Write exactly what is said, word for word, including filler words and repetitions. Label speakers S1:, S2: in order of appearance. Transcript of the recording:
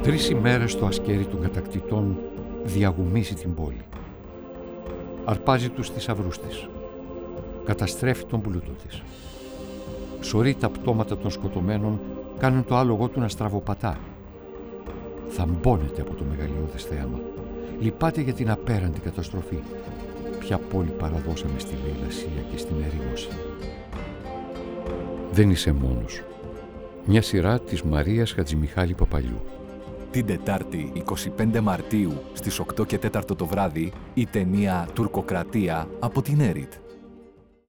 S1: Τρεις ημέρες το ασκέρι των κατακτητών διαγουμίζει την πόλη. Αρπάζει τους θησαυρούς της. Καταστρέφει τον πλούτο της. Σωρεί τα πτώματα των σκοτωμένων, κάνουν το άλογο του να στραβοπατά. Θαμπώνεται από το μεγαλειώδες θέαμα. Λυπάται για την απέραντη καταστροφή. Ποια πόλη παραδώσαμε στη λαιλασία και στην ερήμωση. Δεν είσαι μόνος. Μια σειρά της Μαρίας Χατζημιχάλη Παπαλιού.
S2: Την Τετάρτη εικοστή πέμπτη Μαρτίου στις οκτώ και τέσσερα το βράδυ η ταινία «Τουρκοκρατία» από την Έριτ.